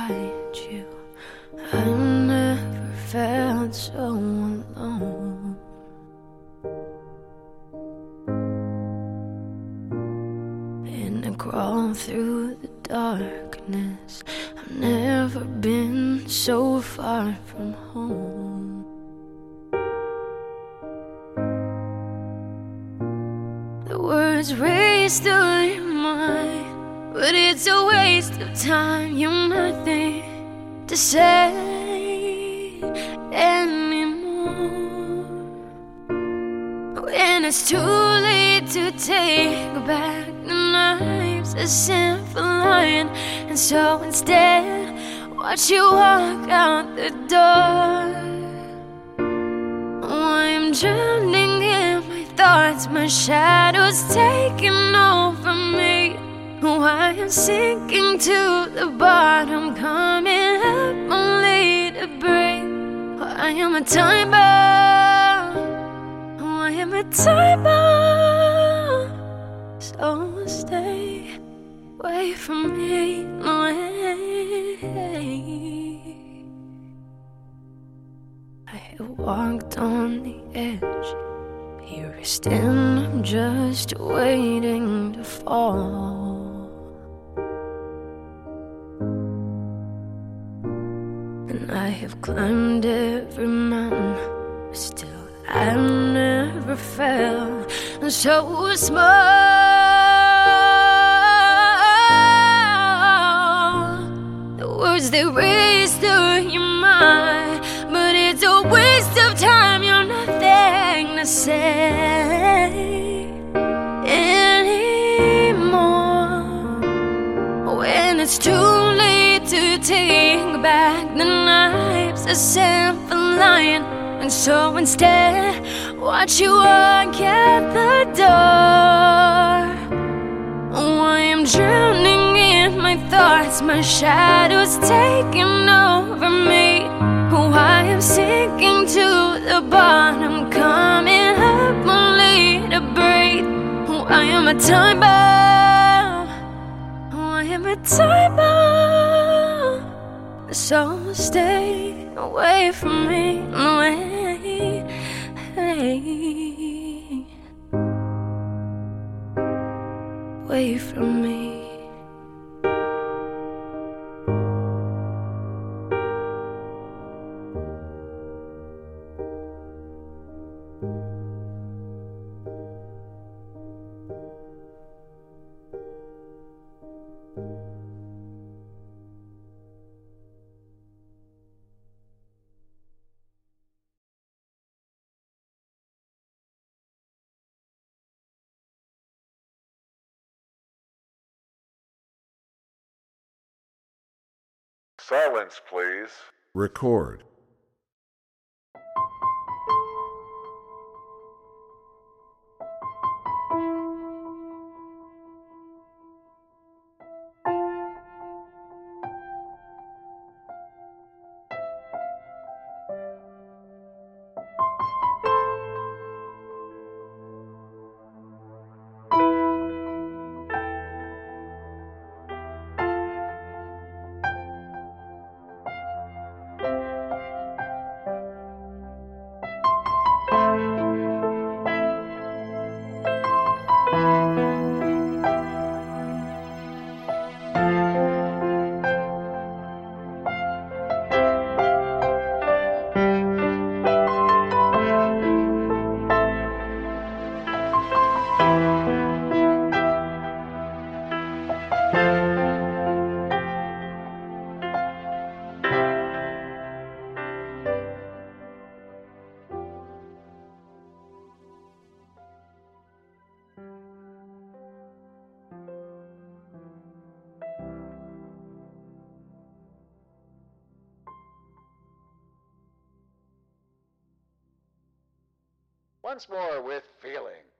beside you. I never felt so alone. And I crawl through the darkness. I've never been so far from home. The words race through your mind, but it's a waste of time. You're nothing to say anymore. When it's too late to take back the knives, a sinful line. And so instead, watch you walk out the door. I'm drowning in my thoughts, my shadows taking over me. Why I'm sinking to the bottom, coming up only to break. I am a time bomb. I am a time bomb. So stay away from me. I have walked on the edge. Here I stand, I'm just waiting to fall. And I have climbed every mountain, but still I never felt so small. The words they race through your mind, but it's a waste of time. You're nothing to say anymore. When it's too late to take back the knives, a sinful line. And so instead, watch you walk out the door. I am drowning in my thoughts, my shadows taking over me. I am sinking to the bottom, coming up only to breathe. I am a time bomb. I am a time bomb. So stay away from me. Away from me. Silence, please. Record. Once more with feeling.